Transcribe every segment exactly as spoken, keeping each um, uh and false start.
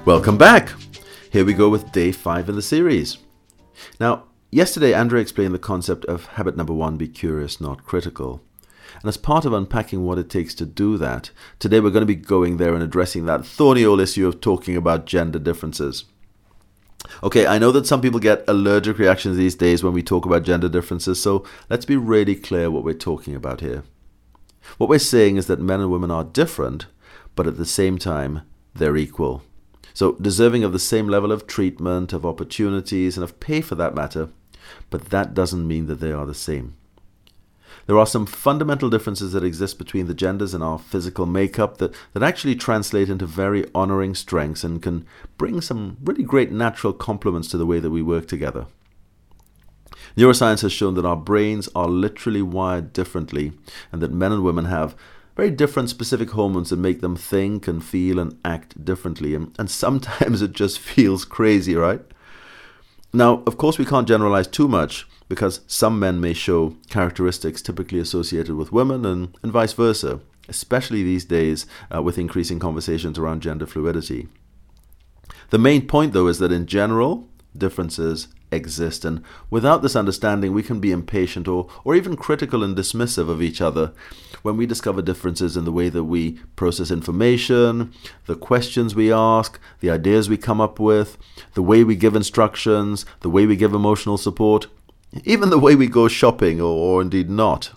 Welcome back! Here we go with day five in the series. Now, yesterday Andrea explained the concept of habit number one, be curious, not critical. And as part of unpacking what it takes to do that, today we're going to be going there and addressing that thorny old issue of talking about gender differences. Okay, I know that some people get allergic reactions these days when we talk about gender differences, so let's be really clear what we're talking about here. What we're saying is that men and women are different, but at the same time, they're equal. So deserving of the same level of treatment, of opportunities, and of pay for that matter, but that doesn't mean that they are the same. There are some fundamental differences that exist between the genders in our physical makeup that, that actually translate into very honoring strengths and can bring some really great natural complements to the way that we work together. Neuroscience has shown that our brains are literally wired differently and that men and women have very different specific hormones that make them think and feel and act differently. And, and sometimes it just feels crazy, right? Now, of course, we can't generalize too much because some men may show characteristics typically associated with women and, and vice versa, especially these days uh, with increasing conversations around gender fluidity. The main point, though, is that in general, differences exist, and without this understanding we can be impatient or, or even critical and dismissive of each other when we discover differences in the way that we process information, the questions we ask, the ideas we come up with, the way we give instructions, the way we give emotional support, even the way we go shopping or, or indeed not.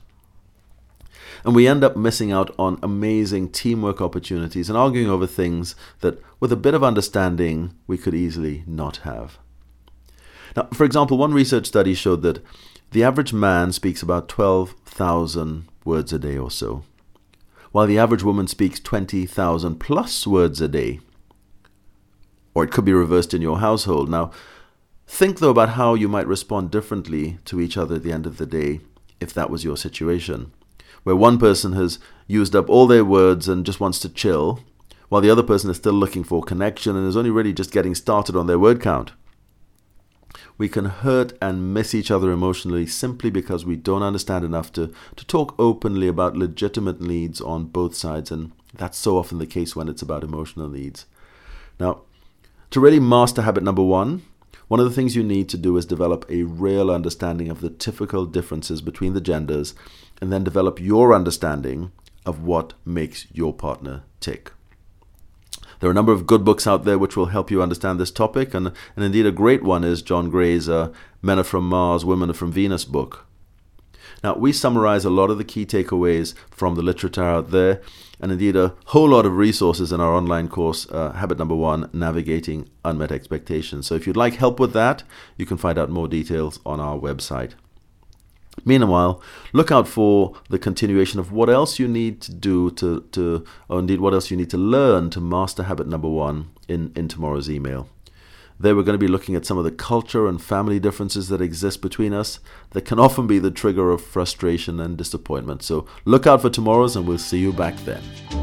And we end up missing out on amazing teamwork opportunities and arguing over things that with a bit of understanding we could easily not have. Now, for example, one research study showed that the average man speaks about twelve thousand words a day or so, while the average woman speaks twenty thousand plus words a day. Or it could be reversed in your household. Now, think though about how you might respond differently to each other at the end of the day if that was your situation, where one person has used up all their words and just wants to chill, while the other person is still looking for connection and is only really just getting started on their word count. We can hurt and miss each other emotionally simply because we don't understand enough to, to talk openly about legitimate needs on both sides, and that's so often the case when it's about emotional needs. Now, to really master habit number one, one of the things you need to do is develop a real understanding of the typical differences between the genders, and then develop your understanding of what makes your partner tick. There are a number of good books out there which will help you understand this topic, and, and indeed a great one is John Gray's uh, Men Are From Mars, Women Are From Venus book. Now, we summarize a lot of the key takeaways from the literature out there, and indeed a whole lot of resources in our online course, uh, Habit Number One, Navigating Unmet Expectations. So if you'd like help with that, you can find out more details on our website. Meanwhile, look out for the continuation of what else you need to do to, to or indeed what else you need to learn to master habit number one in, in tomorrow's email. There we're going to be looking at some of the culture and family differences that exist between us that can often be the trigger of frustration and disappointment. So look out for tomorrow's, and we'll see you back then.